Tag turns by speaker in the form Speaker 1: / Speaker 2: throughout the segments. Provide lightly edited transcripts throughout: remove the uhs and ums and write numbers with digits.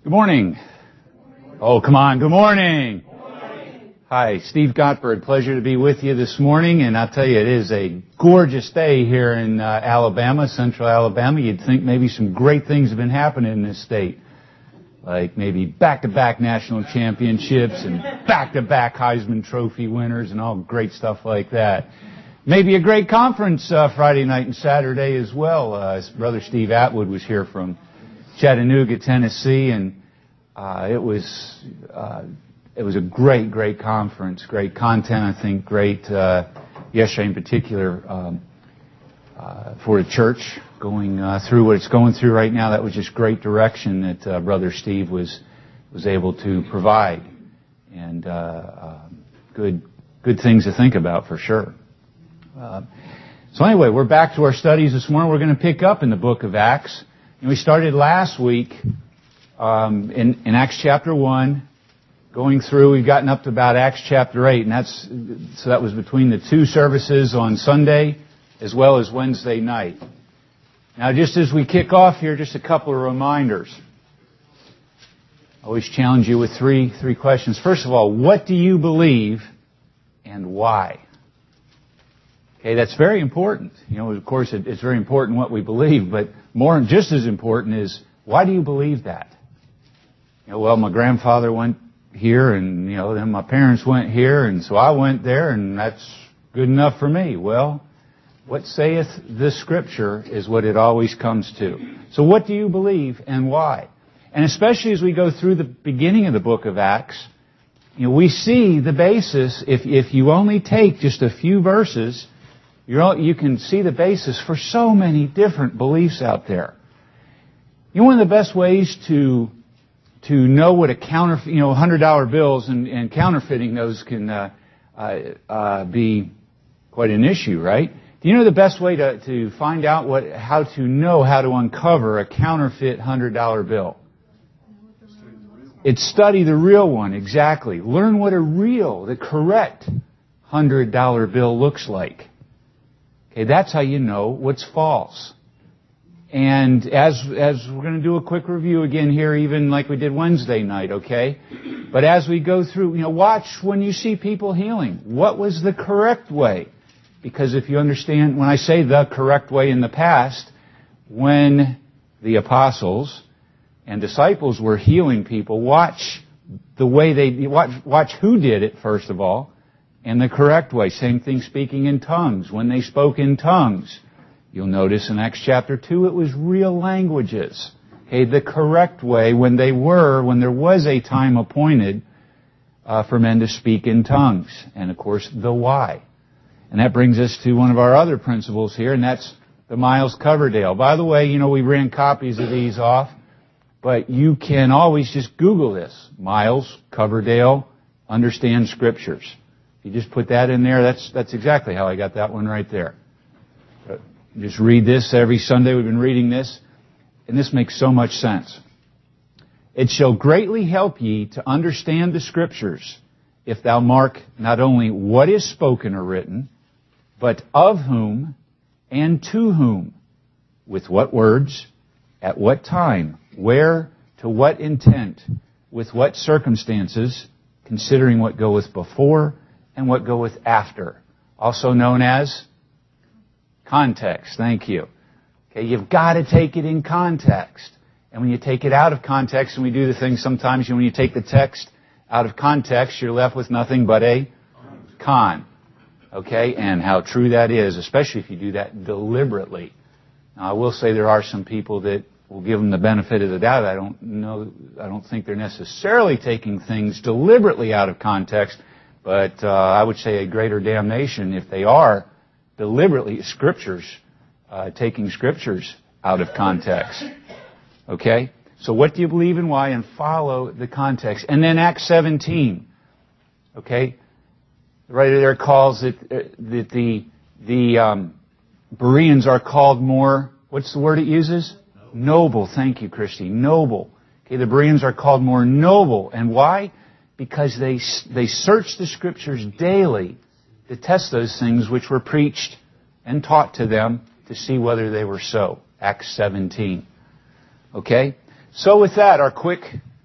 Speaker 1: Good morning. Oh, come on. Good morning. Hi, Steve Gottberg. Pleasure to be with you this morning. And I'll tell you, it is a gorgeous day here in Alabama, central Alabama. You'd think maybe some great things have been happening in this state. Like maybe back-to-back national championships and back-to-back Heisman Trophy winners and all great stuff like that. Maybe a great conference Friday night and Saturday as well. Brother Steve Atwood was here from Chattanooga, Tennessee, and it was a great conference, great content, I think, great yesterday in particular for the church going through what it's going through right now. That was just great direction that Brother Steve was able to provide, and good things to think about for sure. So anyway, we're back to our studies this morning. We're going to pick up in the book of Acts. And we started last week in Acts chapter 1, going through. We've gotten up to about Acts chapter 8, and that was between the two services on Sunday as well as Wednesday night. Now, just as we kick off here, just a couple of reminders. I always challenge you with three questions. First of all, what do you believe and why? Okay, that's very important. You know, of course, it's very important what we believe, but just as important is, why do you believe that? You know, well, my grandfather went here, and, you know, then my parents went here, and so I went there, and that's good enough for me. Well, what saith the Scripture is what it always comes to. So what do you believe and why? And especially as we go through the beginning of the book of Acts, you know, we see the basis. If you only take just a few verses, you can see the basis for so many different beliefs out there. You know, one of the best ways to know what a $100 bills and counterfeiting those can be quite an issue, right? Do you know the best way to find out how to uncover a counterfeit $100 bill? It's study the real one, exactly. Learn what the correct $100 bill looks like. Okay, that's how you know what's false. And as we're going to do a quick review again here, even like we did Wednesday night, okay? But as we go through, you know, watch when you see people healing. What was the correct way? Because if you understand, when I say the correct way in the past, when the apostles and disciples were healing people, watch the way watch who did it, first of all, and the correct way. Same thing speaking in tongues. When they spoke in tongues, you'll notice in Acts chapter 2, it was real languages. Okay, the correct way when there was a time appointed for men to speak in tongues. And of course, the why. And that brings us to one of our other principles here, and that's the Miles Coverdale. By the way, you know, we ran copies of these off, but you can always just Google this. Miles Coverdale, Understand Scriptures. You just put that in there. That's exactly how I got that one right there. Just read this every Sunday. We've been reading this, and this makes so much sense. It shall greatly help ye to understand the Scriptures, if thou mark not only what is spoken or written, but of whom and to whom, with what words, at what time, where, to what intent, with what circumstances, considering what goeth before and what goeth after, also known as context. Thank you. Okay, you've got to take it in context. And when you take it out of context, and we do the thing sometimes, when you take the text out of context, you're left with nothing but a con. Okay, and how true that is, especially if you do that deliberately. Now, I will say there are some people that will give them the benefit of the doubt. I don't think they're necessarily taking things deliberately out of context, but I would say a greater damnation if they are deliberately taking Scriptures out of context. Okay? So what do you believe and why? And follow the context. And then Acts 17. Okay? The writer there calls it that the Bereans are called more, what's the word it uses? Noble. Thank you, Christy. Noble. Okay, the Bereans are called more noble. And why? Because they search the Scriptures daily to test those things which were preached and taught to them to see whether they were so. Acts 17. Okay? So with that, our quick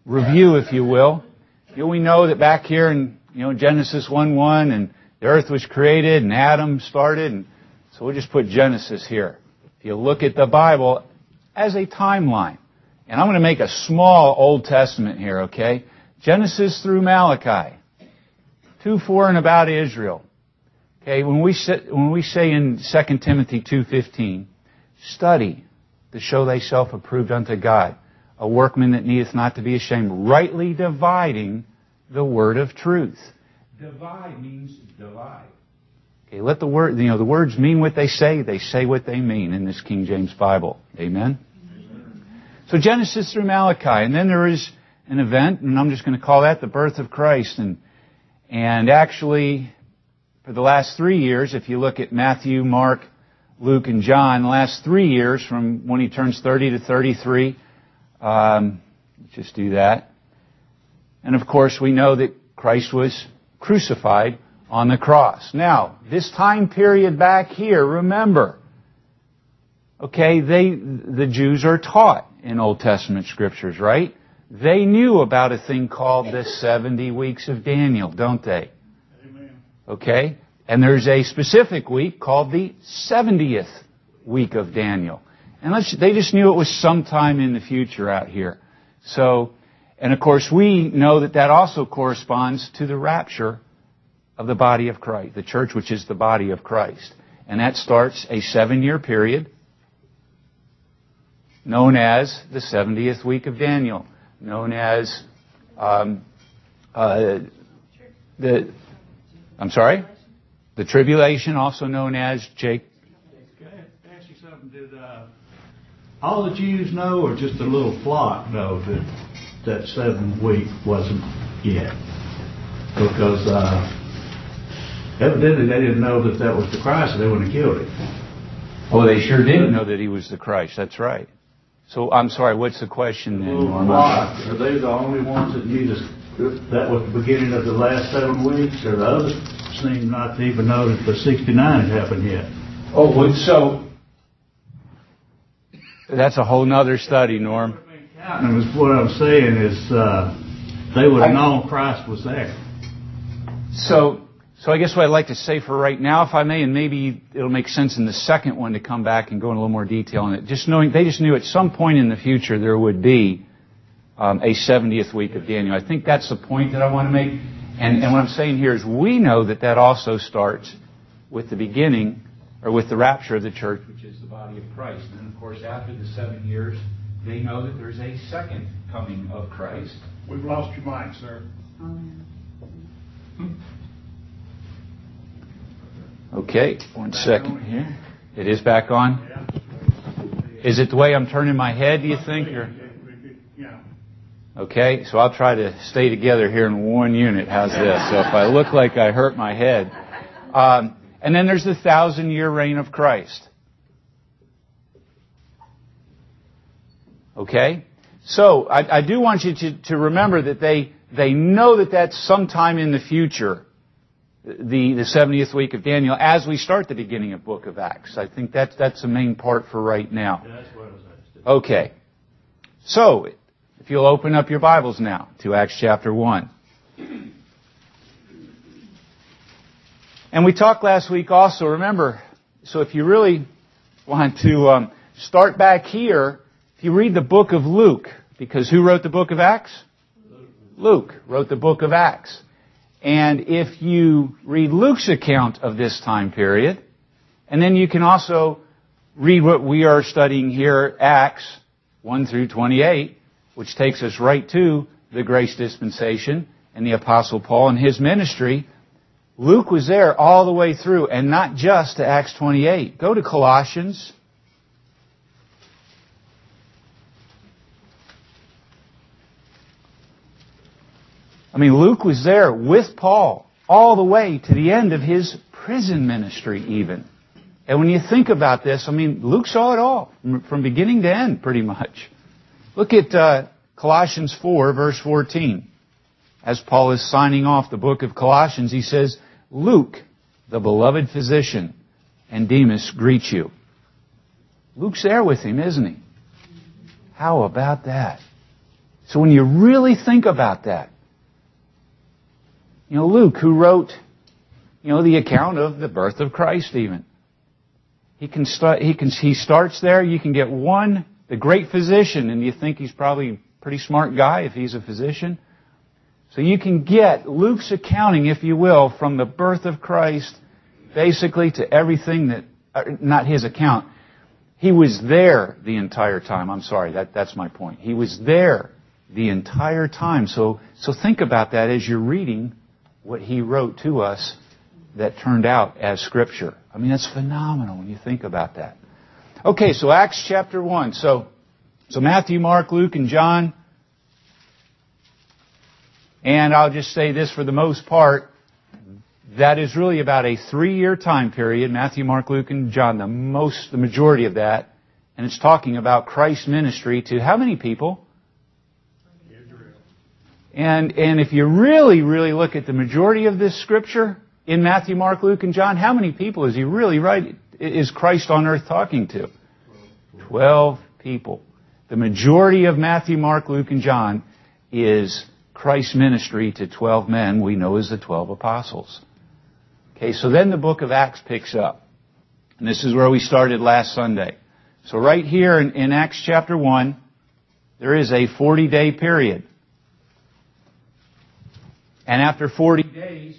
Speaker 1: review, if you will. We know that back here in Genesis 1:1, and the earth was created, and Adam started, and so we'll just put Genesis here. If you look at the Bible as a timeline, and I'm going to make a small Old Testament here, okay? Genesis through Malachi, 2:4 and about Israel. Okay, when we say in 2 Timothy 2:15, study to show thyself approved unto God, a workman that needeth not to be ashamed, rightly dividing the word of truth. Divide means divide. Okay, let the word, the words mean what they say what they mean in this King James Bible. Amen? So Genesis through Malachi, and then there is an event, and I'm just going to call that the birth of Christ. And actually, for the last 3 years, if you look at Matthew, Mark, Luke, and John, the last 3 years from when he turns 30 to 33, let's just do that. And of course, we know that Christ was crucified on the cross. Now, this time period back here, remember, okay, the Jews are taught in Old Testament scriptures, right? They knew about a thing called the 70 weeks of Daniel, don't they? Amen. Okay? And there's a specific week called the 70th week of Daniel. And they just knew it was sometime in the future out here. So, and of course we know that also corresponds to the rapture of the body of Christ, the church which is the body of Christ. And that starts a 7-year period known as the 70th week of Daniel, known as the tribulation, also known as Can I ask you something?
Speaker 2: Did all the Jews know, or just a little flock know that 7 week wasn't yet? Because evidently they didn't know that was the Christ, and they wouldn't have killed him.
Speaker 1: Oh, they sure didn't know that he was the Christ. That's right. So, I'm sorry, what's the question then?
Speaker 2: Are they the only ones that knew that was the beginning of the last 7 weeks, or the others seem not to even know that the 69 had happened yet?
Speaker 1: Oh, well, so that's a whole nother study, Norm.
Speaker 2: And what I'm saying is they would have known Christ was there.
Speaker 1: So I guess what I'd like to say for right now, if I may, and maybe it'll make sense in the second one to come back and go in a little more detail on it. They just knew at some point in the future there would be a 70th week of Daniel. I think that's the point that I want to make. And what I'm saying here is we know that also starts with the beginning, or with the rapture of the church, which is the body of Christ. And then, of course, after the 7 years, they know that there's a second coming of Christ.
Speaker 2: We've lost your mic, sir.
Speaker 1: Okay, 1 second here. It is back on? Is it the way I'm turning my head, do you think? Or?
Speaker 2: Yeah.
Speaker 1: Okay, so I'll try to stay together here in one unit. How's this? So if I look like I hurt my head. And then there's the 1,000-year reign of Christ. Okay? So I do want you to remember that they know that that's sometime in the future. The 70th week of Daniel, as we start the beginning of Book of Acts. I think that's the main part for right now.
Speaker 2: Yeah, that's what I was asking.
Speaker 1: Okay. So, if you'll open up your Bibles now to Acts chapter 1. And we talked last week also, remember, so if you really want to start back here, if you read the book of Luke, because who wrote the book of Acts? Luke wrote the book of Acts. And if you read Luke's account of this time period, and then you can also read what we are studying here, Acts 1 through 28, which takes us right to the grace dispensation and the Apostle Paul and his ministry. Luke was there all the way through, and not just to Acts 28. Go to Colossians. I mean, Luke was there with Paul all the way to the end of his prison ministry even. And when you think about this, I mean, Luke saw it all from beginning to end pretty much. Look at Colossians 4, verse 14. As Paul is signing off the book of Colossians, he says, Luke, the beloved physician, and Demas greet you. Luke's there with him, isn't he? How about that? So when you really think about that, Luke, who wrote, the account of the birth of Christ even. He starts there. You can get one, the great physician, and you think he's probably a pretty smart guy if he's a physician. So you can get Luke's accounting, if you will, from the birth of Christ, basically to everything that, not his account. He was there the entire time. I'm sorry, that's my point. He was there the entire time. So think about that as you're reading what he wrote to us that turned out as Scripture. I mean, that's phenomenal when you think about that. Okay, so Acts chapter 1. So Matthew, Mark, Luke, and John. And I'll just say this for the most part, that is really about a 3-year time period. Matthew, Mark, Luke, and John, the majority of that. And it's talking about Christ's ministry to how many people? Israel. And if you really, really look at the majority of this Scripture in Matthew, Mark, Luke, and John, how many people is he really is Christ on earth talking to? 12 people. The majority of Matthew, Mark, Luke, and John is Christ's ministry to 12 men we know as the 12 apostles. Okay, so then the book of Acts picks up. And this is where we started last Sunday. So right here in Acts chapter 1, there is a 40-day period. And after 40 days,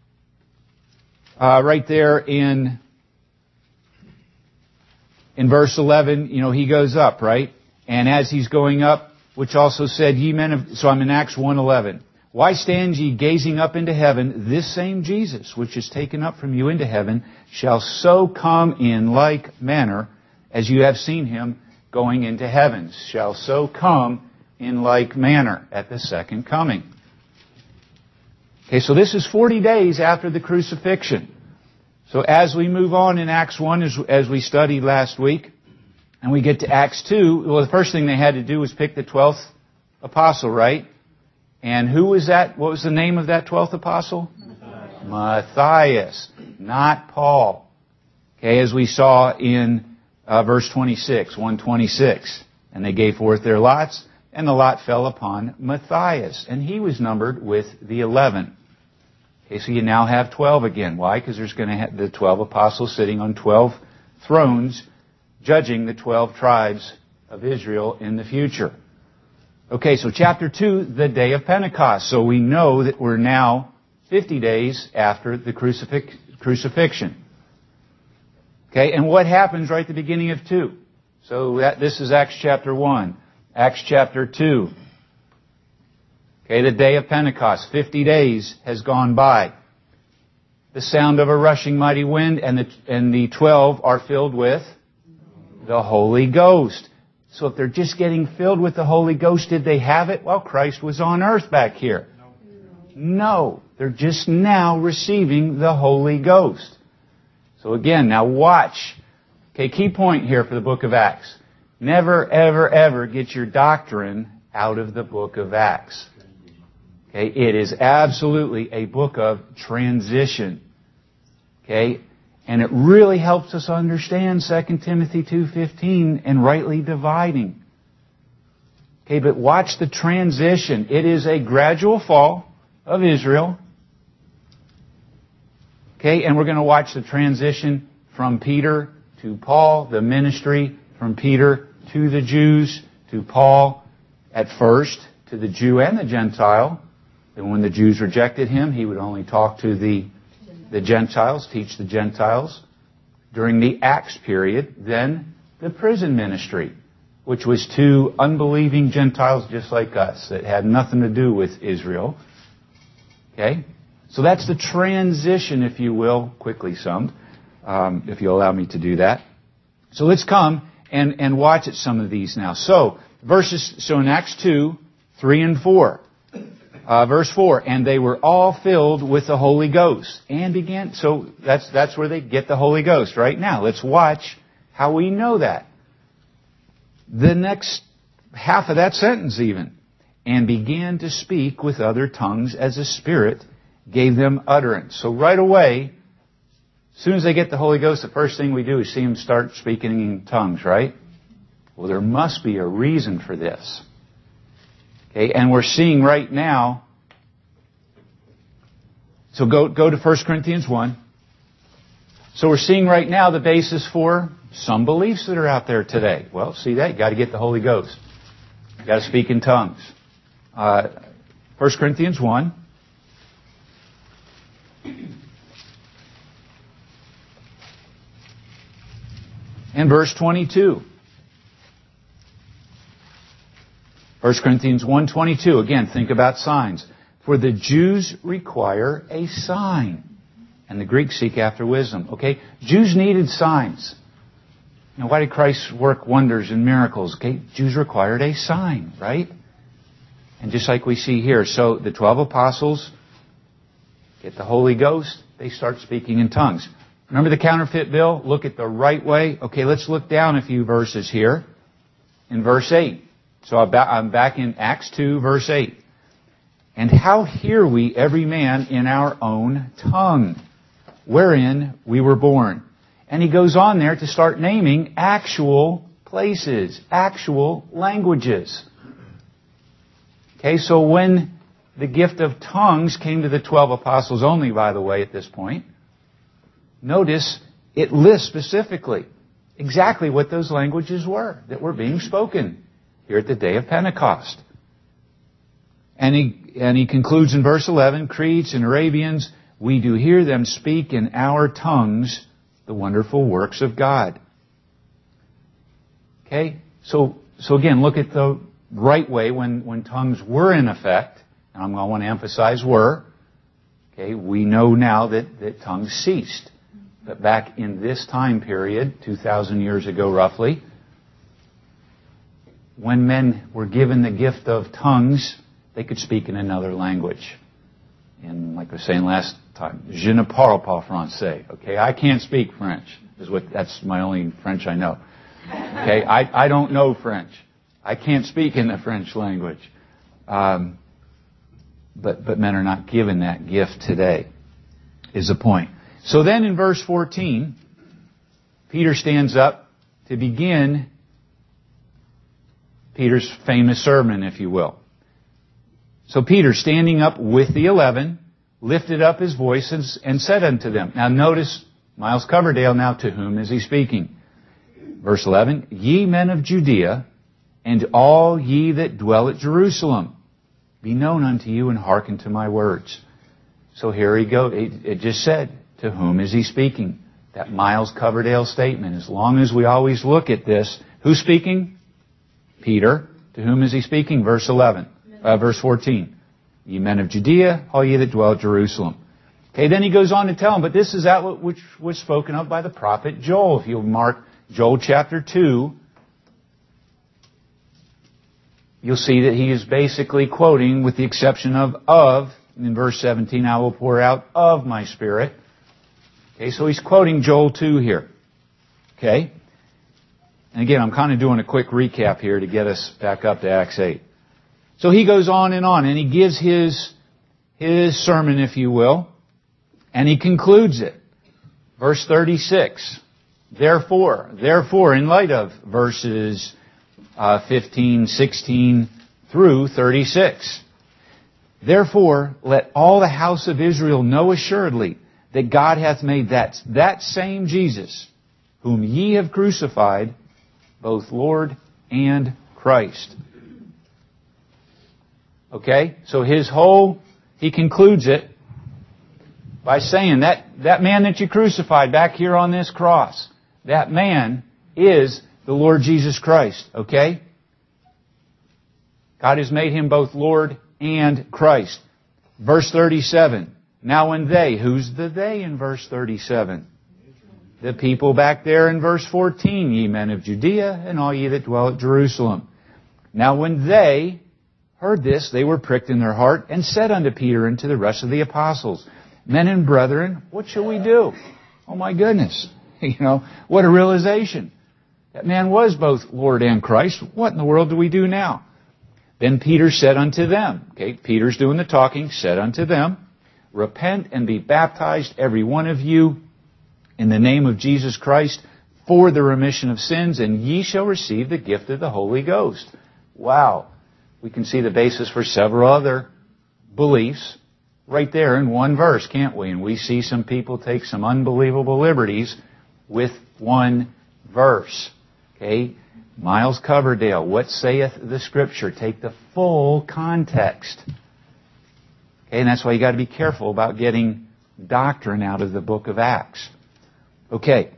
Speaker 1: right there in verse 11, he goes up, right? And as he's going up, which also said, ye men of... So I'm in Acts 1:11. Why stand ye gazing up into heaven? This same Jesus, which is taken up from you into heaven, shall so come in like manner as you have seen him going into heaven. Shall so come in like manner at the second coming. Okay, so this is 40 days after the crucifixion. So as we move on in Acts 1, as we studied last week, and we get to Acts 2, well, the first thing they had to do was pick the 12th apostle, right? And who was that? What was the name of that 12th apostle? Matthias, not Paul. Okay, as we saw in verse 26, 126. And they gave forth their lots, and the lot fell upon Matthias. And he was numbered with the 11. Okay, so you now have 12 again. Why? Because there's going to have the 12 apostles sitting on 12 thrones, judging the 12 tribes of Israel in the future. Okay, so chapter 2, the day of Pentecost. So we know that we're now 50 days after the crucifixion. Okay, and what happens right at the beginning of 2? So this is Acts chapter 1. Acts chapter 2. Okay, the day of Pentecost. 50 days has gone by. The sound of a rushing mighty wind, and the 12 are filled with the Holy Ghost. So if they're just getting filled with the Holy Ghost, did they have it while Christ was on earth back here? No. They're just now receiving the Holy Ghost. So again, now watch. Okay, key point here for the book of Acts. Never, ever, ever get your doctrine out of the book of Acts. Okay, it is absolutely a book of transition. Okay, and it really helps us understand 2 Timothy 2:15 and rightly dividing. Okay, but watch the transition. It is a gradual fall of Israel. Okay, and we're going to watch the transition from Peter to Paul, the ministry from Peter to the Jews, to Paul at first, to the Jew and the Gentile. And when the Jews rejected him, he would only talk to the Gentiles, teach the Gentiles. During the Acts period, then the prison ministry, which was to unbelieving Gentiles just like us, that had nothing to do with Israel. Okay? So that's the transition, if you will, quickly summed, if you'll allow me to do that. So let's come and watch at some of these now. So in Acts 2, 3 and 4. Verse 4, and they were all filled with the Holy Ghost and began. So that's where they get the Holy Ghost right now. Let's watch how we know that. The next half of that sentence even. And began to speak with other tongues as the Spirit gave them utterance. So right away, as soon as they get the Holy Ghost, the first thing we do is see them start speaking in tongues, right? Well, there must be a reason for this. Okay, and we're seeing right now, so go to 1 Corinthians 1. So we're seeing right now the basis for some beliefs that are out there today. Well, see that? You got to get the Holy Ghost. You got to speak in tongues. 1 Corinthians 1. And verse 22. 1 Corinthians 1:22. Again, think about signs. For the Jews require a sign, and the Greeks seek after wisdom. Okay? Jews needed signs. Now, why did Christ work wonders and miracles? Okay? Jews required a sign, right? And just like we see here, so the 12 apostles get the Holy Ghost, they start speaking in tongues. Remember the counterfeit bill? Look at the right way. Okay, let's look down a few verses here in verse 8. So I'm back in Acts 2, verse 8. And how hear we every man in our own tongue, wherein we were born? And he goes on there to start naming actual places, actual languages. Okay, so when the gift of tongues came to the 12 apostles only, by the way, at this point, notice it lists specifically exactly what those languages were that were being spoken here at the day of Pentecost. And he concludes in verse 11, Cretes and Arabians, we do hear them speak in our tongues the wonderful works of God. Okay? So again, look at the right way when tongues were in effect, and I'm going to want to emphasize were. Okay? We know now that tongues ceased. But back in this time period, 2,000 years ago roughly, when men were given the gift of tongues, they could speak in another language. And like I was saying last time, je ne parle pas français. Okay, I can't speak French. That's my only French I know. Okay, I don't know French. I can't speak in the French language. But men are not given that gift today, is the point. So then in verse 14, Peter stands up to begin Peter's famous sermon, if you will. So Peter, standing up with the 11, lifted up his voice and said unto them. Now notice, Miles Coverdale now, to whom is he speaking? Verse 11, Ye men of Judea, and all ye that dwell at Jerusalem, be known unto you and hearken to my words. So here he goes. It just said, to whom is he speaking? That Miles Coverdale statement. As long as we always look at this, who's speaking? Peter. To whom is he speaking? Verse 14. Ye men of Judea, all ye that dwell at Jerusalem. Okay, then he goes on to tell them, but this is that which was spoken of by the prophet Joel. If you'll mark Joel chapter 2, you'll see that he is basically quoting, with the exception of, in verse 17, I will pour out of my Spirit. Okay, so he's quoting Joel 2 here. Okay? And again, I'm kind of doing a quick recap here to get us back up to Acts 8. So he goes on, and he gives his sermon, if you will, and he concludes it. Verse 36. Therefore, in light of verses 15, 16 through 36. Therefore, let all the house of Israel know assuredly that God hath made that same Jesus, whom ye have crucified, both Lord and Christ. Okay? So he concludes it by saying that man that you crucified back here on this cross, that man is the Lord Jesus Christ. Okay? God has made him both Lord and Christ. Verse 37. Now when who's the they in verse 37? The people back there in verse 14, ye men of Judea, and all ye that dwell at Jerusalem. Now when they heard this, they were pricked in their heart, and said unto Peter and to the rest of the apostles, Men and brethren, what shall we do? Oh my goodness. What a realization. That man was both Lord and Christ. What in the world do we do now? Then Peter said unto them, okay, Peter's doing the talking, said unto them, Repent and be baptized, every one of you, in the name of Jesus Christ, for the remission of sins, and ye shall receive the gift of the Holy Ghost. Wow. We can see the basis for several other beliefs right there in one verse, can't we? And we see some people take some unbelievable liberties with one verse. Okay? Miles Coverdale, what saith the Scripture? Take the full context. Okay, and that's why you got to be careful about getting doctrine out of the book of Acts. Okay.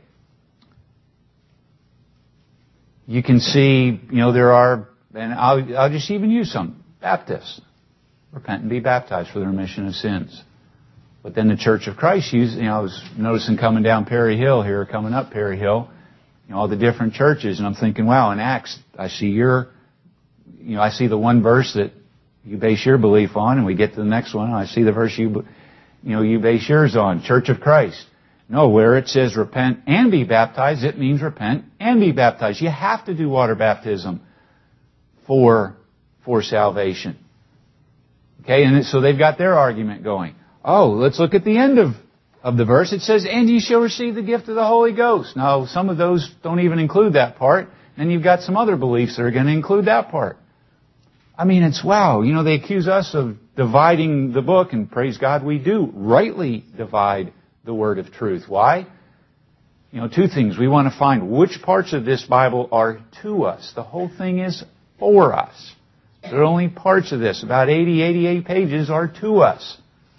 Speaker 1: You can see, there are, and I'll just even use some, Baptists. Repent and be baptized for the remission of sins. But then the Church of Christ I was noticing coming down Perry Hill here, coming up Perry Hill, all the different churches, and I'm thinking, wow, in Acts, I see I see the one verse that you base your belief on, and we get to the next one, and I see the verse you base yours on, Church of Christ. No, where it says repent and be baptized, it means repent and be baptized. You have to do water baptism for salvation. Okay, and so they've got their argument going. Oh, let's look at the end of the verse. It says, and ye shall receive the gift of the Holy Ghost. Now, some of those don't even include that part. And you've got some other beliefs that are going to include that part. I mean, it's wow. They accuse us of dividing the book, and praise God we do rightly divide the word of truth. Why? Two things. We want to find which parts of this Bible are to us. The whole thing is for us. There are only parts of this. About 88 pages are to us.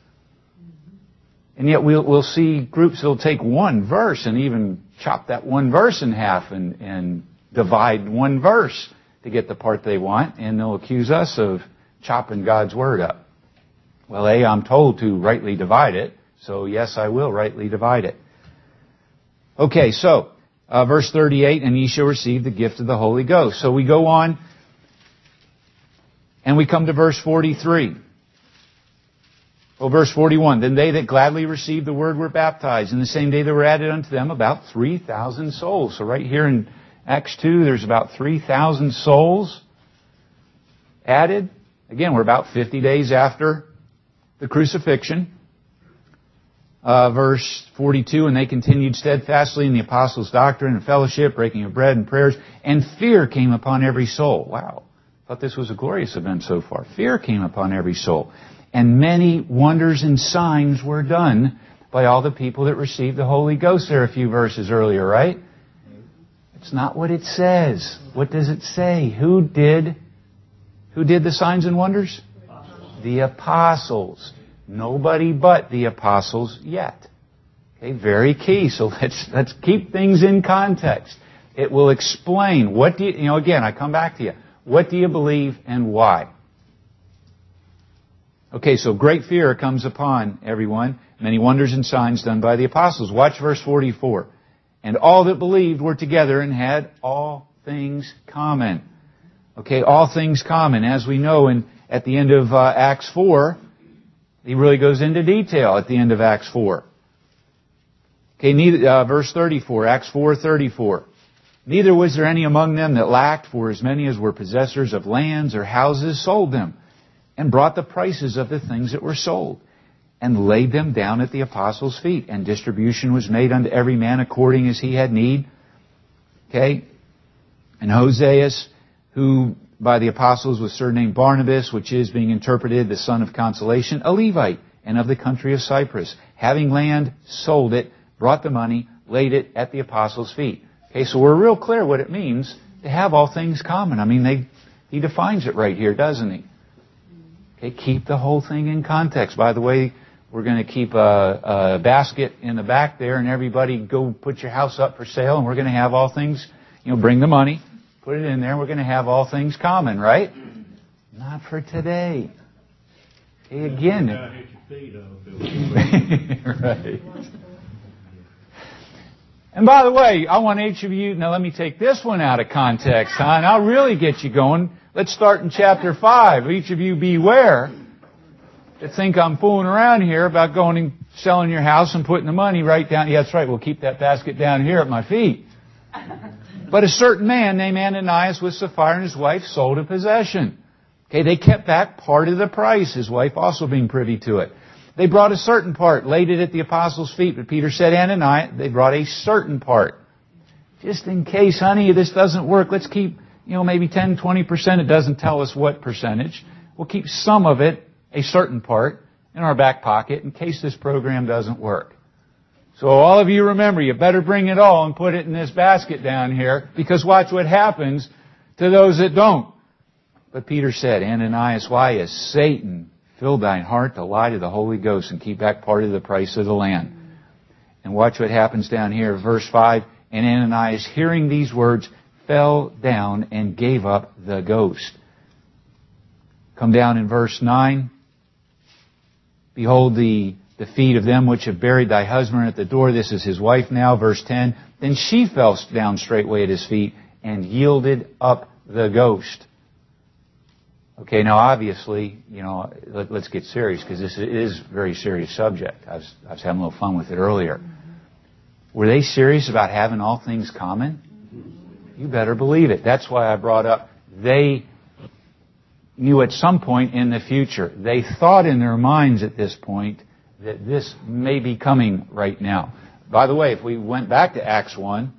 Speaker 1: And yet we'll see groups that will take one verse and even chop that one verse in half and divide one verse to get the part they want, and they'll accuse us of chopping God's Word up. Well, I'm told to rightly divide it, so yes, I will rightly divide it. Okay, so verse 38, and ye shall receive the gift of the Holy Ghost. So we go on, and we come to verse 43. Well, verse 41, then they that gladly received the word were baptized. And the same day there were added unto them about 3,000 souls. So right here in Acts 2, there's about 3,000 souls added. Again, we're about 50 days after the crucifixion. Verse 42, and they continued steadfastly in the apostles' doctrine and fellowship, breaking of bread and prayers, and fear came upon every soul. Wow. Thought this was a glorious event so far. Fear came upon every soul. And many wonders and signs were done by all the people that received the Holy Ghost there a few verses earlier, right? It's not what it says. What does it say? Who did the signs and wonders? The apostles. Nobody but the apostles yet. Okay, very key. So let's keep things in context. It will explain what do you again, I come back to you. What do you believe and why? Okay, so great fear comes upon everyone. Many wonders and signs done by the apostles. Watch verse 44. And all that believed were together and had all things common. Okay, all things common. As we know at the end of Acts 4, he really goes into detail at the end of Acts 4. Okay, verse 34, Acts 4:34. Neither was there any among them that lacked, for as many as were possessors of lands or houses sold them, and brought the prices of the things that were sold, and laid them down at the apostles' feet. And distribution was made unto every man according as he had need. Okay? And Hoseas, who by the apostles was surnamed Barnabas, which is, being interpreted, the son of consolation, a Levite, and of the country of Cyprus, having land, sold it, brought the money, laid it at the apostles' feet. Okay, so we're real clear what it means to have all things common. I mean, he defines it right here, doesn't he? Okay, keep the whole thing in context. By the way, we're going to keep a basket in the back there, and everybody go put your house up for sale, and we're going to have all things, bring the money, put it in there, and we're going to have all things common, right? Not for today. Okay, again. Right. And by the way, I want each of you, now let me take this one out of context, and I'll really get you going. Let's start in chapter 5. Each of you beware that think I'm fooling around here about going and selling your house and putting the money right down. Yeah, that's right. We'll keep that basket down here at my feet. But a certain man named Ananias with Sapphira and his wife sold a possession. Okay, they kept back part of the price, his wife also being privy to it. They brought a certain part, laid it at the apostles' feet. But Peter said, Ananias, they brought a certain part. Just in case, honey, this doesn't work, let's keep maybe 10, 20%. It doesn't tell us what percentage. We'll keep some of it, a certain part, in our back pocket in case this program doesn't work. So all of you remember, you better bring it all and put it in this basket down here, because watch what happens to those that don't. But Peter said, Ananias, why has Satan filled thine heart to lie to the Holy Ghost and keep back part of the price of the land? And watch what happens down here, verse 5. And Ananias, hearing these words, fell down and gave up the ghost. Come down in verse 9. Behold the feet of them which have buried thy husband at the door. This is his wife now. Verse 10. Then she fell down straightway at his feet and yielded up the ghost. Okay, now obviously, let's get serious, because this is a very serious subject. I was having a little fun with it earlier. Were they serious about having all things common? You better believe it. That's why I brought up, they knew at some point in the future, they thought in their minds at this point that this may be coming right now. By the way, if we went back to Acts 1,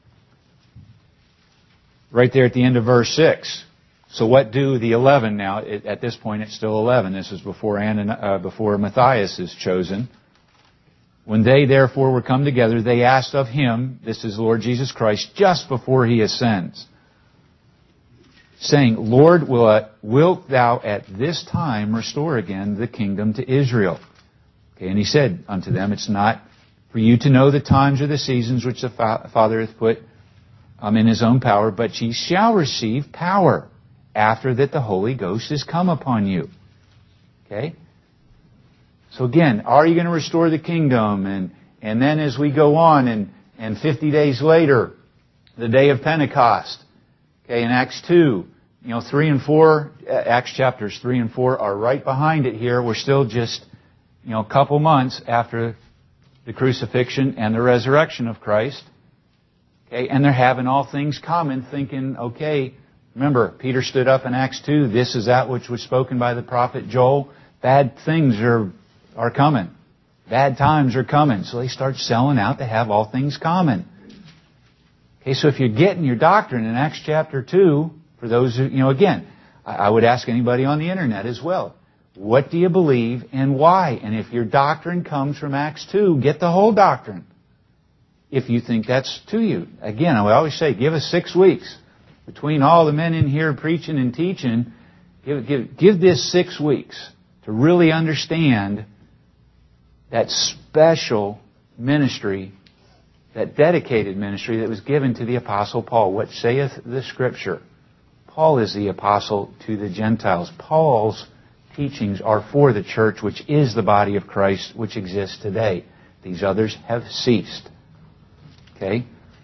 Speaker 1: right there at the end of verse 6, so what do the 11 now? At this point, it's still 11. This is before Matthias is chosen. When they therefore were come together, they asked of him, this is Lord Jesus Christ, just before he ascends, saying, Lord, wilt thou at this time restore again the kingdom to Israel? Okay, and he said unto them, it's not for you to know the times or the seasons which the Father hath put in his own power, but ye shall receive power after that the Holy Ghost is come upon you. Okay? So again, are you going to restore the kingdom? And then as we go on, and 50 days later, the day of Pentecost. Okay, in Acts 2, 3 and 4, Acts chapters 3 and 4 are right behind it here. We're still just, a couple months after the crucifixion and the resurrection of Christ. Okay, and they're having all things common, thinking, okay, remember, Peter stood up in Acts 2, this is that which was spoken by the prophet Joel. Bad things are coming. Bad times are coming. So they start selling out to have all things common. Okay, so if you're getting your doctrine in Acts chapter 2, for those who, again, I would ask anybody on the internet as well, what do you believe and why? And if your doctrine comes from Acts 2, get the whole doctrine. If you think that's to you. Again, I would always say, give us 6 weeks. Between all the men in here preaching and teaching, give this 6 weeks to really understand that special ministry, that dedicated ministry that was given to the Apostle Paul. What saith the Scripture? Paul is the apostle to the Gentiles. Paul's teachings are for the church, which is the body of Christ, which exists today. These others have ceased. Okay?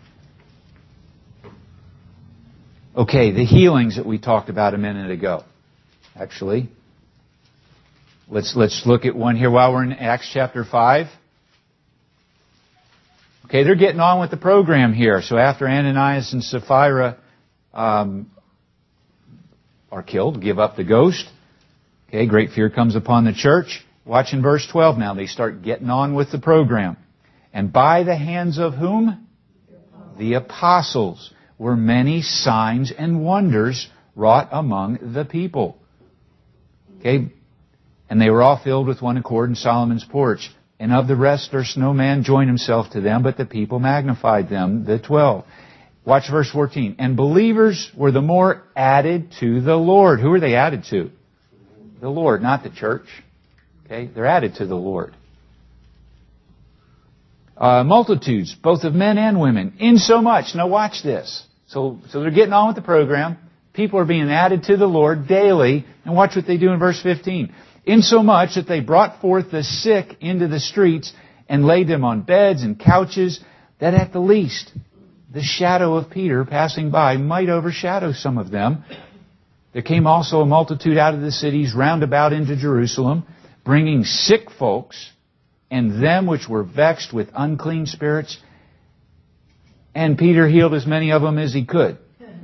Speaker 1: Okay, the healings that we talked about a minute ago. Actually, let's look at one here while we're in Acts chapter 5. Okay, they're getting on with the program here. So after Ananias and Sapphira are killed, give up the ghost. Okay, great fear comes upon the church. Watch in verse 12 now. They start getting on with the program. And by the hands of whom? The apostles were many signs and wonders wrought among the people. Okay, and they were all filled with one accord in Solomon's porch. And of the rest durst no man join himself to them, but the people magnified them, the 12. Watch verse 14. And believers were the more added to the Lord. Who are they added to? The Lord, not the church. Okay, they're added to the Lord. Multitudes, both of men and women, insomuch. Now watch this. So they're getting on with the program. People are being added to the Lord daily. And watch what they do in verse 15. Insomuch that they brought forth the sick into the streets and laid them on beds and couches, that at the least the shadow of Peter passing by might overshadow some of them. There came also a multitude out of the cities round about into Jerusalem, bringing sick folks and them which were vexed with unclean spirits. And Peter healed as many of them as he could.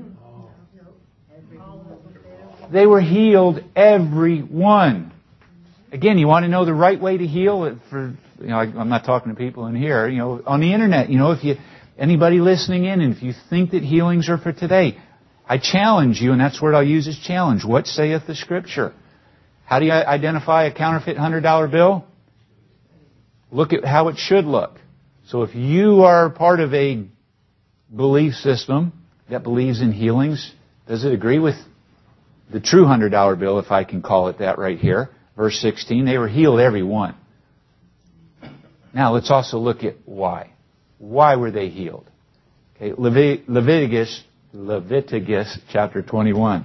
Speaker 1: They were healed, every one. Again, you want to know the right way to heal? I'm not talking to people in here. On the internet, if anybody listening in, and if you think that healings are for today, I challenge you, and that's the word I'll use is challenge. What saith the Scripture? How do you identify a counterfeit $100 bill? Look at how it should look. So if you are part of a belief system that believes in healings, does it agree with the true $100 bill, if I can call it that right here? Verse 16, they were healed every one. Now let's also look at why. Why were they healed? Okay, Leviticus chapter 21.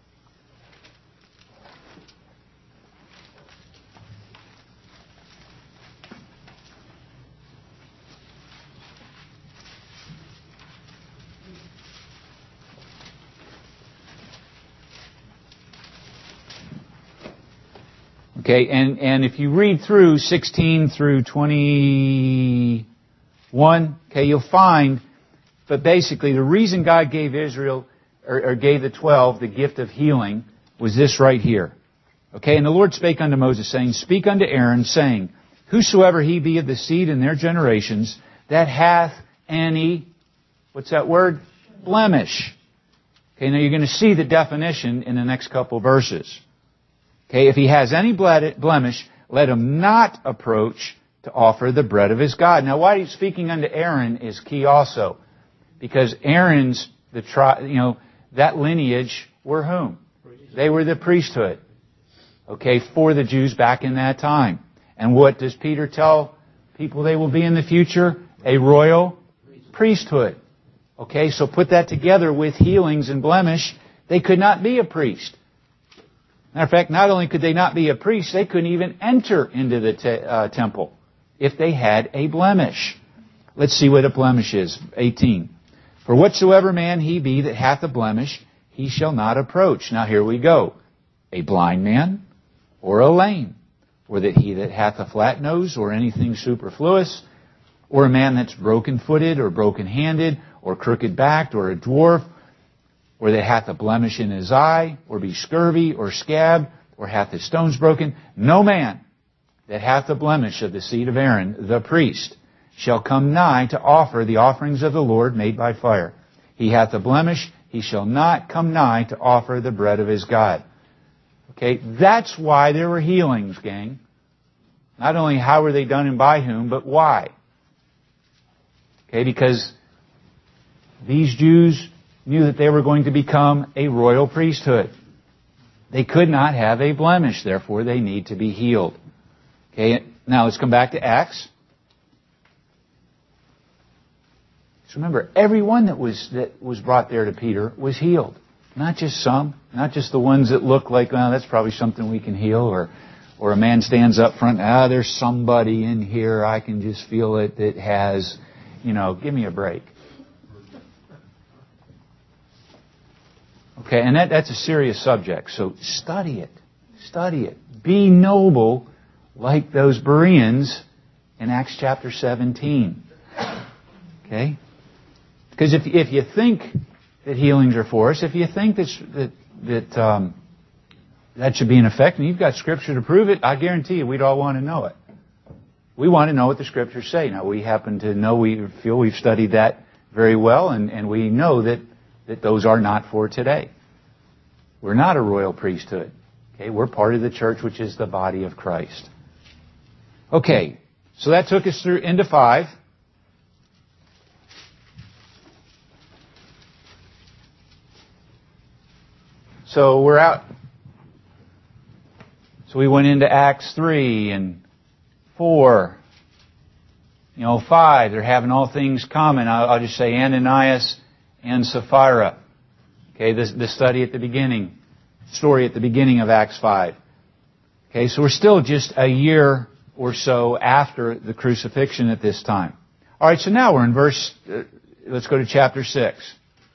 Speaker 1: Okay, and if you read through 16 through 21, okay, you'll find, but basically the reason God gave Israel, or gave the 12 the gift of healing was this right here. Okay, and the Lord spake unto Moses, saying, Speak unto Aaron, saying, Whosoever he be of the seed in their generations, that hath any, what's that word? Blemish. Okay, now you're going to see the definition in the next couple verses. Okay, if he has any blemish, let him not approach to offer the bread of his God. Now, why he's speaking unto Aaron is key also, because Aaron's that lineage were whom? They were the priesthood. Okay, for the Jews back in that time. And what does Peter tell people they will be in the future? A royal priesthood. Okay, so put that together with healings and blemish. They could not be a priest. Matter of fact, not only could they not be a priest, they couldn't even enter into the temple if they had a blemish. Let's see what a blemish is. 18. For whatsoever man he be that hath a blemish, he shall not approach. Now here we go. A blind man, or a lame, or that he that hath a flat nose, or anything superfluous, or a man that's broken-footed, or broken-handed, or crooked-backed, or a dwarf, or that hath a blemish in his eye, or be scurvy, or scab, or hath his stones broken. No man that hath a blemish of the seed of Aaron, the priest, shall come nigh to offer the offerings of the Lord made by fire. He hath a blemish, he shall not come nigh to offer the bread of his God. Okay, that's why there were healings, gang. Not only how were they done and by whom, but why. Okay, because these Jews knew that they were going to become a royal priesthood. They could not have a blemish, therefore they need to be healed. Okay, now let's come back to Acts. So remember, everyone that was brought there to Peter was healed. Not just some, not just the ones that look like, well, that's probably something we can heal, or a man stands up front, there's somebody in here, I can just feel it that has, give me a break. Okay, and that's a serious subject, so study it. Study it. Be noble like those Bereans in Acts chapter 17. Okay? Because if you think that healings are for us, if you think that should be in effect, and you've got Scripture to prove it, I guarantee you we'd all want to know it. We want to know what the Scriptures say. Now, we happen to know, we feel we've studied that very well, and we know that those are not for today. We're not a royal priesthood. Okay, we're part of the church, which is the body of Christ. Okay, so that took us through into 5. So we're out. So we went into Acts 3 and 4. 5, they're having all things common. I'll just say Ananias and Sapphira. Okay, the study at the beginning, story at the beginning of Acts 5. Okay, so we're still just a year or so after the crucifixion at this time. All right, so now we're in let's go to chapter 6.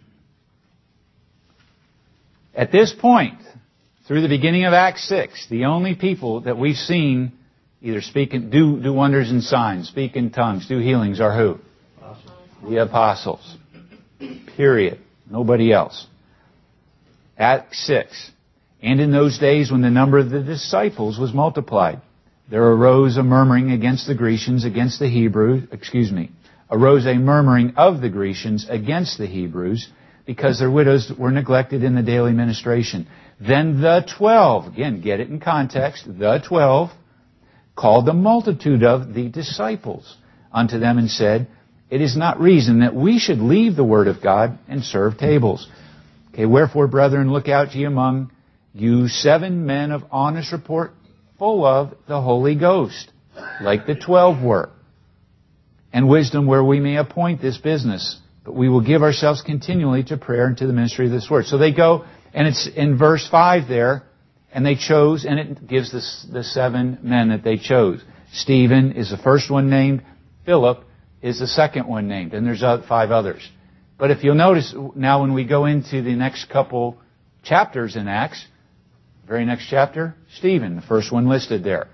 Speaker 1: At this point, through the beginning of Acts 6, the only people that we've seen either speak and do wonders and signs, speak in tongues, do healings are who? The apostles. Period. Nobody else. Acts 6. And in those days when the number of the disciples was multiplied, there arose a murmuring against the Grecians, against the Hebrews, arose a murmuring of the Grecians against the Hebrews, because their widows were neglected in the daily ministration. Then the 12, again, get it in context, the 12 called the multitude of the disciples unto them and said, it is not reason that we should leave the word of God and serve tables. Okay, wherefore, brethren, look out ye among you 7 men of honest report, full of the Holy Ghost, like the 12 were, and wisdom where we may appoint this business. But we will give ourselves continually to prayer and to the ministry of this word. So they go, and it's in verse 5 there, and they chose, and it gives the 7 men that they chose. Stephen is the first one named. Philip is the second one named. And there's 5 others. But if you'll notice, now when we go into the next couple chapters in Acts, very next chapter, Stephen, the first one listed there.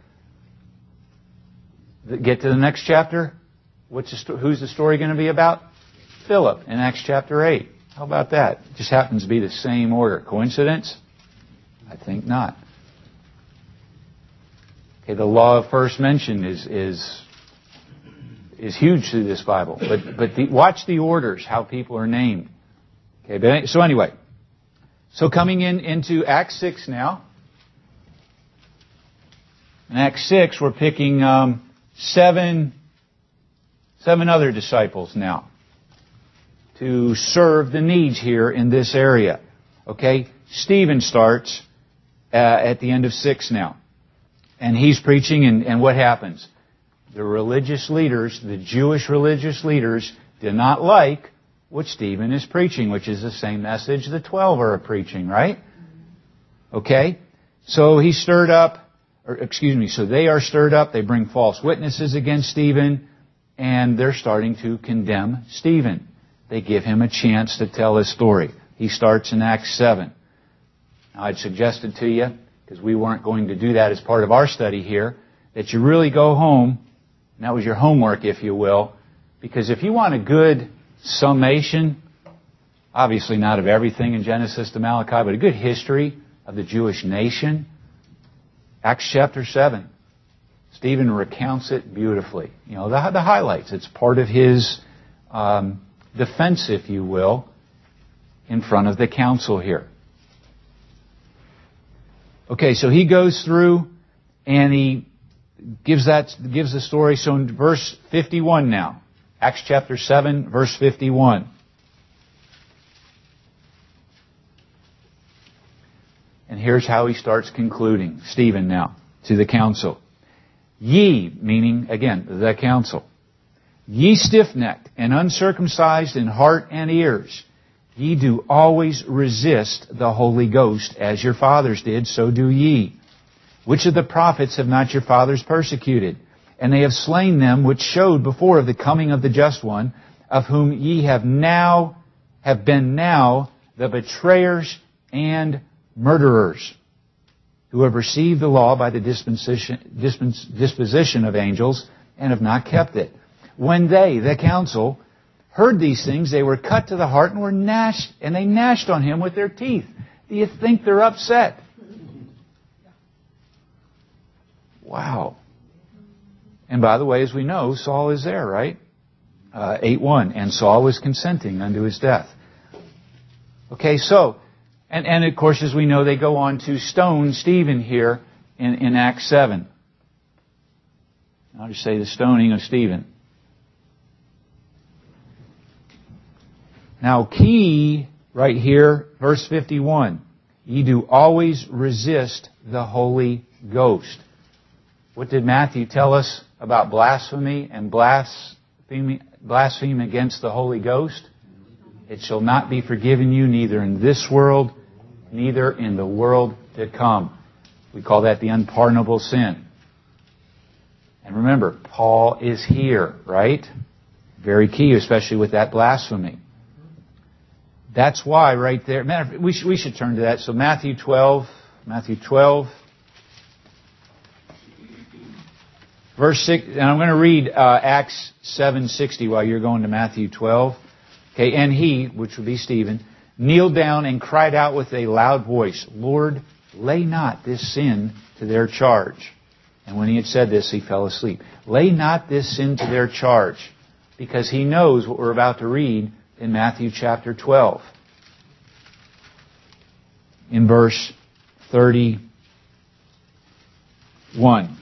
Speaker 1: Get to the next chapter, who's the story going to be about? Philip in Acts chapter 8. How about that? It just happens to be the same order. Coincidence? I think not. Okay, the law of first mention is huge through this Bible. But watch the orders, how people are named. Okay, but so anyway. So coming into Acts 6 now. In Acts 6, we're picking 7 other disciples now to serve the needs here in this area. Okay, Stephen starts at the end of 6 now. And he's preaching, and what happens? The religious leaders, the Jewish religious leaders, did not like what Stephen is preaching, which is the same message the 12 are preaching, right? Okay? So he stirred up, so they are stirred up, they bring false witnesses against Stephen, and they're starting to condemn Stephen. They give him a chance to tell his story. He starts in Acts 7. Now, I'd suggested to you, because we weren't going to do that as part of our study here, that you really go home, and that was your homework, if you will, because if you want a good summation, obviously not of everything in Genesis to Malachi, but a good history of the Jewish nation, Acts chapter 7. Stephen recounts it beautifully. You know, the highlights. It's part of his defense, if you will, in front of the council here. Okay, so he goes through and he gives the story. So in verse 51 now, Acts chapter 7, verse 51. And here's how he starts concluding, Stephen now, to the council. Ye, meaning, again, the council. Ye stiff-necked and uncircumcised in heart and ears, ye do always resist the Holy Ghost, as your fathers did, so do ye. Which of the prophets have not your fathers persecuted? And they have slain them which showed before of the coming of the just one, of whom ye have been now the betrayers and murderers, who have received the law by the disposition of angels, and have not kept it. When they, the council, heard these things, they were cut to the heart and were gnashed, and they gnashed on him with their teeth. Do you think they're upset? Wow. And by the way, as we know, Saul is there, right? 8:1. And Saul was consenting unto his death. Okay, so, and of course, as we know, they go on to stone Stephen here in Acts 7. I'll just say the stoning of Stephen. Now, key right here, verse 51. Ye do always resist the Holy Ghost. What did Matthew tell us about blasphemy and blaspheme against the Holy Ghost? It shall not be forgiven you neither in this world, neither in the world to come. We call that the unpardonable sin. And remember, Paul is here, right? Very key, especially with that blasphemy. That's why right there, we should turn to that. So Matthew 12, verse 6, and I'm going to read Acts 7:60 while you're going to Matthew 12. Okay, and he, which would be Stephen, kneeled down and cried out with a loud voice, Lord, lay not this sin to their charge. And when he had said this, he fell asleep. Lay not this sin to their charge, because he knows what we're about to read in Matthew chapter 12. in verse 31.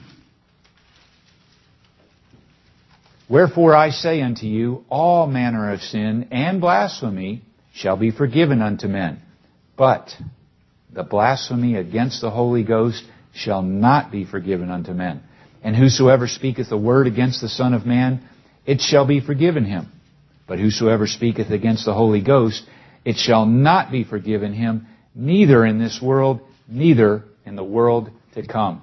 Speaker 1: Wherefore I say unto you, all manner of sin and blasphemy shall be forgiven unto men. But the blasphemy against the Holy Ghost shall not be forgiven unto men. And whosoever speaketh a word against the Son of Man, it shall be forgiven him. But whosoever speaketh against the Holy Ghost, it shall not be forgiven him, neither in this world, neither in the world to come.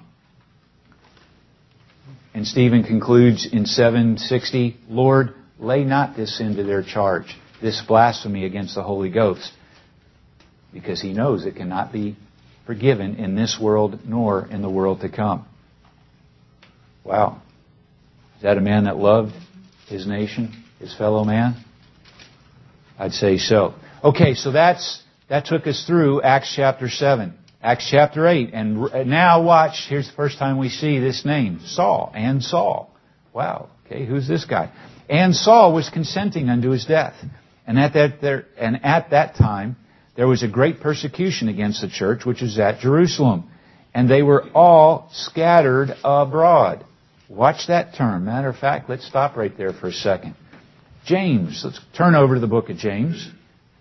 Speaker 1: And Stephen concludes in 7:60, Lord, lay not this sin to their charge, this blasphemy against the Holy Ghost, because he knows it cannot be forgiven in this world nor in the world to come. Wow. Is that a man that loved his nation, his fellow man? I'd say so. Okay, so that took us through Acts chapter 7. Acts chapter 8. And now watch, here's the first time we see this name, Saul, and Saul. Wow, okay, who's this guy? And Saul was consenting unto his death. And at that time, there was a great persecution against the church, which was at Jerusalem. And they were all scattered abroad. Watch that term. Matter of fact, let's stop right there for a second. James. Let's turn over to the book of James.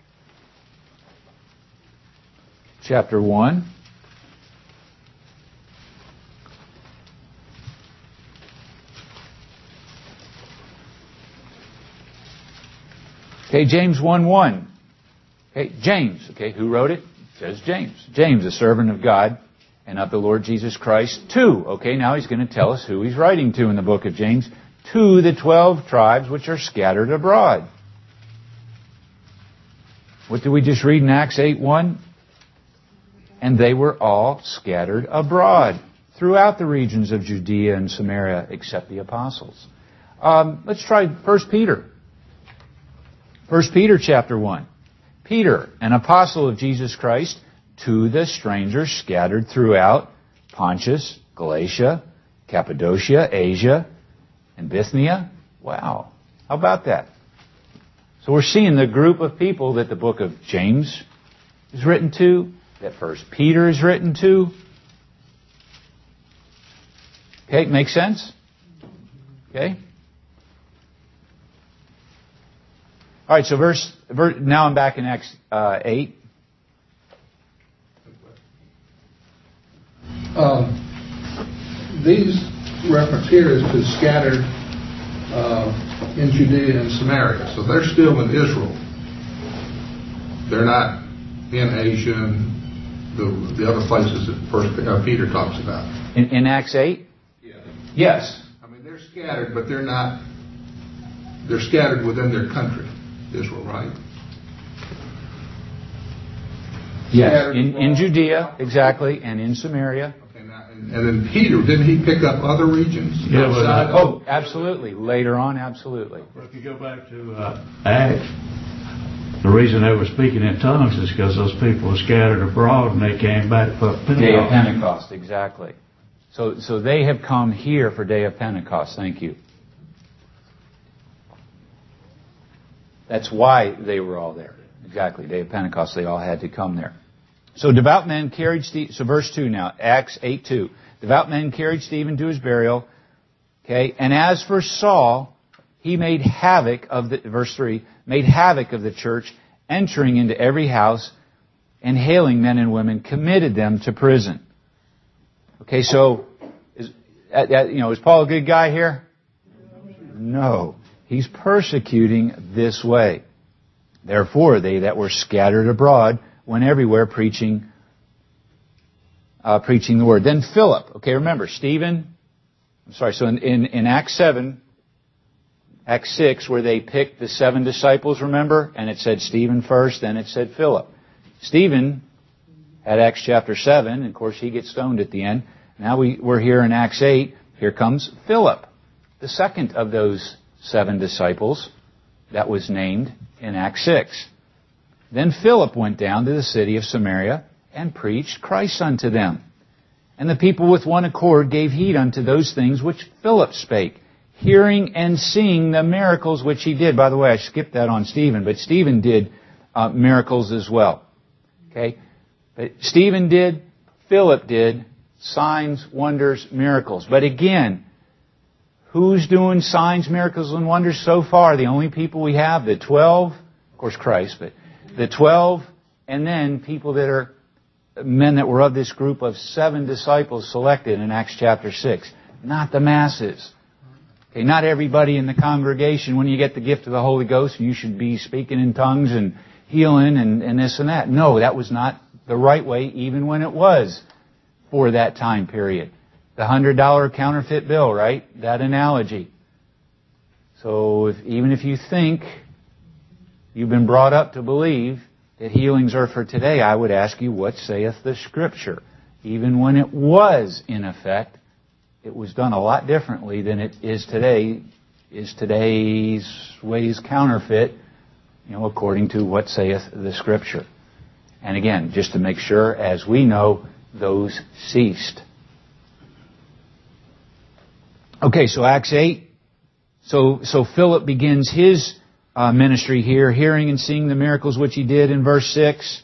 Speaker 1: Chapter 1. Okay, James 1:1. Okay, James. Okay, who wrote it? It says James. James, a servant of God and of the Lord Jesus Christ, to. Okay, now he's going to tell us who he's writing to in the book of James. To the 12 tribes which are scattered abroad. What did we just read in Acts 8:1? And they were all scattered abroad throughout the regions of Judea and Samaria, except the apostles. Let's try 1 Peter. 1 Peter chapter 1. Peter, an apostle of Jesus Christ, to the strangers scattered throughout Pontus, Galatia, Cappadocia, Asia, and Bithynia. Wow. How about that? So we're seeing the group of people that the book of James is written to, that 1 Peter is written to. Okay, makes sense? Okay? All right, so now I'm back in Acts 8.
Speaker 3: These reference here is to scattered in Judea and Samaria. So they're still in Israel. They're not in Asia and the other places that Peter talks about.
Speaker 1: In Acts 8?
Speaker 3: Yeah.
Speaker 1: Yes.
Speaker 3: I mean, they're scattered, but they're not. They're scattered within their country, Israel, right?
Speaker 1: Yes. In Judea, exactly, and in Samaria.
Speaker 3: Okay, now, and then Peter, didn't he pick up other regions?
Speaker 2: Yeah,
Speaker 1: Oh, absolutely. Later on, absolutely.
Speaker 2: If you go back to Acts, the reason they were speaking in tongues is because those people were scattered abroad and they came back for Pentecost.
Speaker 1: Day of Pentecost, exactly. So they have come here for Day of Pentecost. Thank you. That's why they were all there. Exactly. Day of Pentecost, they all had to come there. So devout men carried Stephen. So verse 2 now, Acts 8:2. Devout men carried Stephen to his burial. Okay. And as for Saul, he made havoc of verse 3, made havoc of the church, entering into every house and hailing men and women, committed them to prison. Okay, so is Paul a good guy here? No. He's persecuting this way. Therefore, they that were scattered abroad went everywhere preaching the word. Then Philip. Okay, remember, Stephen. So in Acts 7, Acts 6, where they picked the 7 disciples, remember? And it said Stephen first, then it said Philip. Stephen had Acts chapter 7, and of course he gets stoned at the end. Now we're here in Acts 8. Here comes Philip, the second of those 7 disciples that was named in Acts 6. Then Philip went down to the city of Samaria and preached Christ unto them. And the people with one accord gave heed unto those things which Philip spake, hearing and seeing the miracles which he did. By the way, I skipped that on Stephen, but Stephen did miracles as well. Okay? But Stephen did, Philip did, signs, wonders, miracles. But again, who's doing signs, miracles, and wonders so far? The only people we have, the 12, of course Christ, but the 12, and then people that are men that were of this group of 7 disciples selected in Acts chapter 6. Not the masses. Okay, not everybody in the congregation, when you get the gift of the Holy Ghost, you should be speaking in tongues and healing and this and that. No, that was not the right way, even when it was for that time period. The $100 counterfeit bill, right? That analogy. So even if you think you've been brought up to believe that healings are for today, I would ask you, what saith the Scripture? Even when it was in effect, it was done a lot differently than it is today. Is today's ways counterfeit, according to what saith the Scripture? And again, just to make sure, as we know, those ceased. Okay, so Acts 8. So Philip begins his ministry here, hearing and seeing the miracles which he did in verse 6.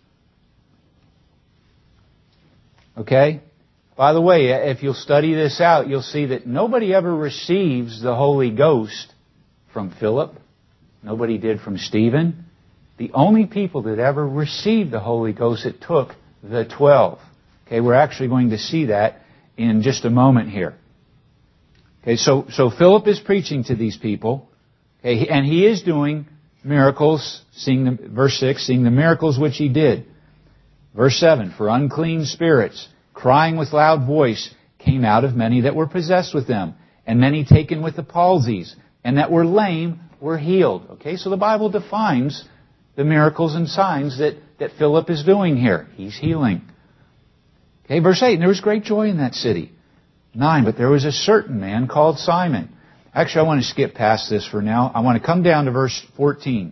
Speaker 1: Okay? By the way, if you'll study this out, you'll see that nobody ever receives the Holy Ghost from Philip. Nobody did from Stephen. The only people that ever received the Holy Ghost, it took the 12. Okay, we're actually going to see that in just a moment here. Okay, so Philip is preaching to these people. Okay, and he is doing miracles, verse 6, seeing the miracles which he did. Verse 7, for unclean spirits, crying with loud voice, came out of many that were possessed with them, and many taken with the palsies, and that were lame were healed. Okay, so the Bible defines the miracles and signs that Philip is doing here. He's healing. Okay, verse 8, and there was great joy in that city. 9, but there was a certain man called Simon. Actually, I want to skip past this for now. I want to come down to verse 14.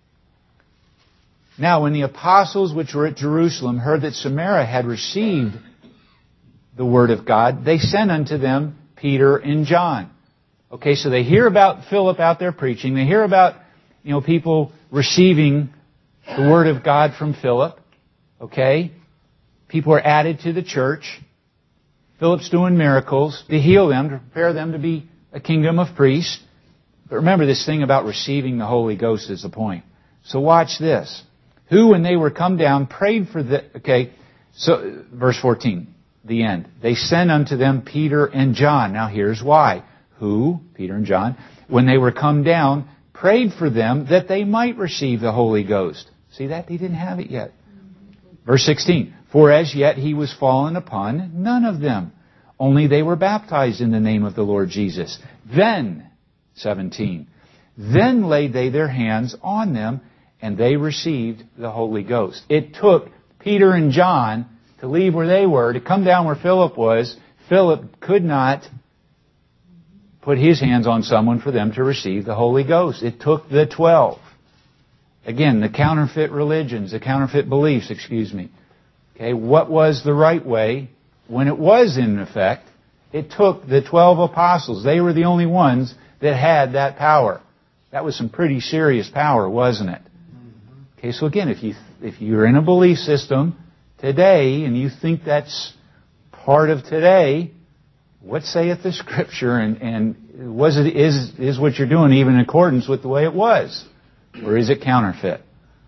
Speaker 1: Now, when the apostles which were at Jerusalem heard that Samaria had received the word of God, they sent unto them Peter and John. Okay, so they hear about Philip out there preaching. They hear about, people receiving the word of God from Philip. Okay? People are added to the church. Philip's doing miracles to heal them, to prepare them to be a kingdom of priests. But remember, this thing about receiving the Holy Ghost is the point. So watch this. Who, when they were come down, prayed for the... Okay, so verse 14, the end. They sent unto them Peter and John. Now here's why. Who, Peter and John, when they were come down, prayed for them that they might receive the Holy Ghost. See that? They didn't have it yet. Verse 16. For as yet he was fallen upon none of them. Only they were baptized in the name of the Lord Jesus. Then, 17. Then laid they their hands on them, and they received the Holy Ghost. It took Peter and John to leave where they were, to come down where Philip was. Philip could not put his hands on someone for them to receive the Holy Ghost. It took the 12. Again, the counterfeit religions, the counterfeit beliefs, Okay, what was the right way when it was in effect? It took the 12 apostles. They were the only ones that had that power. That was some pretty serious power, wasn't it? Okay, so again, if you're in a belief system today and you think that's part of today, what saith the Scripture? And is what you're doing even in accordance with the way it was? Or is it counterfeit?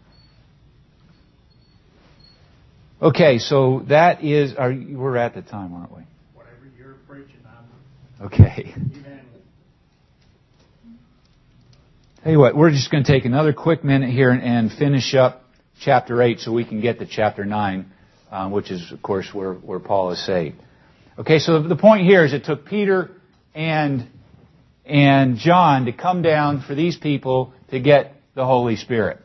Speaker 1: Okay, so that is... we're at the time, aren't we?
Speaker 2: Whatever you're preaching,
Speaker 1: Okay. Tell you what, we're just going to take another quick minute here and finish up chapter 8 so we can get to chapter 9, which is, of course, where Paul is saved. Okay, so the point here is it took Peter and John to come down for these people to get the Holy Spirit.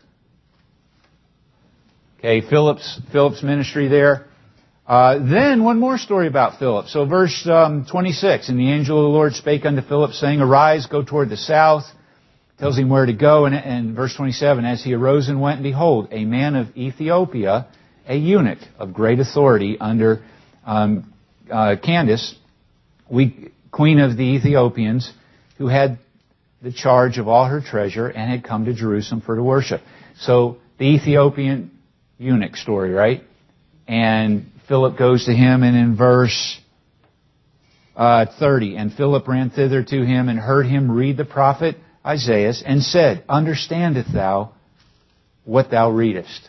Speaker 1: Okay, Philip's ministry there. Then one more story about Philip. So verse 26, and the angel of the Lord spake unto Philip, saying, Arise, go toward the south. Tells him where to go. And verse 27, as he arose and went, and behold, a man of Ethiopia, a eunuch of great authority under Candace, queen of the Ethiopians, who had the charge of all her treasure and had come to Jerusalem for to worship. So the Ethiopian eunuch story, right? And Philip goes to him, and in verse 30, and Philip ran thither to him and heard him read the prophet Isaiah, and said, Understandest thou what thou readest?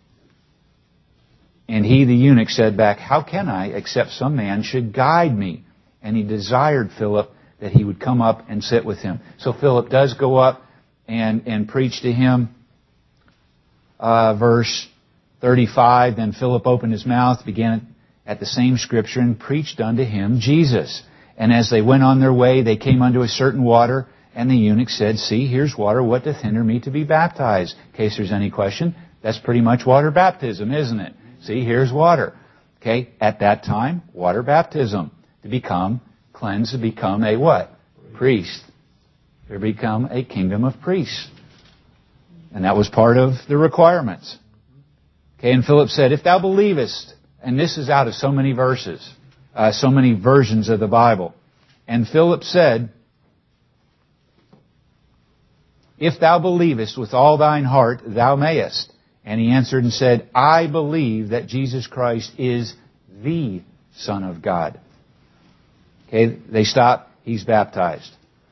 Speaker 1: And he, the eunuch, said back, How can I, except some man should guide me? And he desired Philip that he would come up and sit with him. So Philip does go up and preach to him. Verse 35, Then Philip opened his mouth, began at the same scripture, and preached unto him Jesus. And as they went on their way, they came unto a certain water, and the eunuch said, See, here's water, what doth hinder me to be baptized? In case there's any question, that's pretty much water baptism, isn't it? See, here's water. Okay, at that time, water baptism. To become cleansed, to become a what? Priest. To become a kingdom of priests. And that was part of the requirements. Okay, and Philip said, If thou believest, and this is out of so many verses, so many versions of the Bible. And Philip said, If thou believest with all thine heart, thou mayest. And he answered and said, I believe that Jesus Christ is the Son of God. Okay, they stop. He's baptized.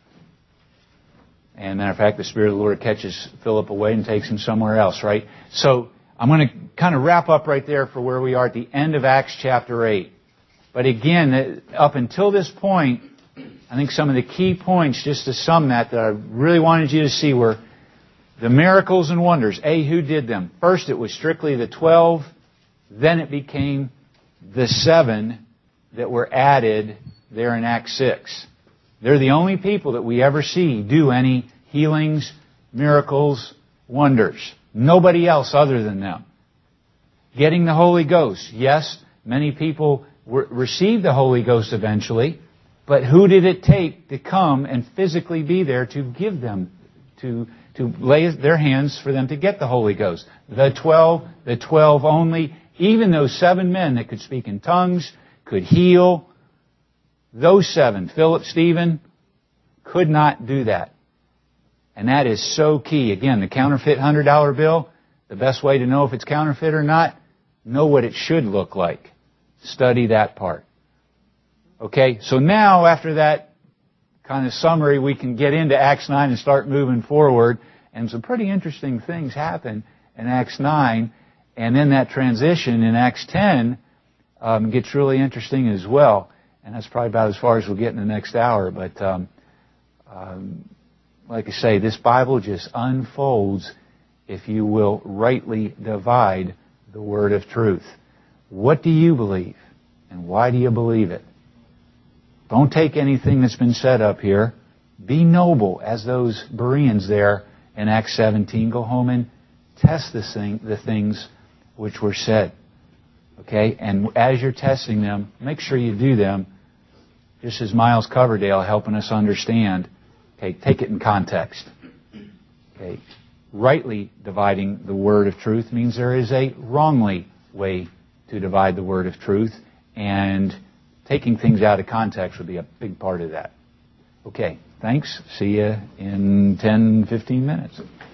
Speaker 1: And matter of fact, the Spirit of the Lord catches Philip away and takes him somewhere else, right? So I'm going to kind of wrap up right there for where we are at the end of Acts chapter 8. But again, up until this point, I think some of the key points, just to sum that I really wanted you to see were the miracles and wonders. Who did them? First, it was strictly the 12. Then it became the 7 that were added there in Acts 6. They're the only people that we ever see do any healings, miracles, wonders. Nobody else other than them. Getting the Holy Ghost. Yes, many people received the Holy Ghost eventually, but who did it take to come and physically be there to give them, to lay their hands for them to get the Holy Ghost? The 12 only. Even those 7 men that could speak in tongues, could heal, those 7, Philip, Stephen, could not do that. And that is so key. Again, the counterfeit $100 bill, the best way to know if it's counterfeit or not, know what it should look like. Study that part. Okay, so now after that kind of summary, we can get into Acts 9 and start moving forward. And some pretty interesting things happen in Acts 9. And then that transition in Acts 10 gets really interesting as well. And that's probably about as far as we'll get in the next hour. But like I say, this Bible just unfolds if you will rightly divide the word of truth. What do you believe? And why do you believe it? Don't take anything that's been said up here. Be noble as those Bereans there in Acts 17. Go home and test the things which were said. Okay? And as you're testing them, make sure you do them just as Miles Coverdale helping us understand. Okay, take it in context. Okay, rightly dividing the word of truth means there is a wrongly way to divide the word of truth, and taking things out of context would be a big part of that. Okay, thanks. See you in 10, 15 minutes.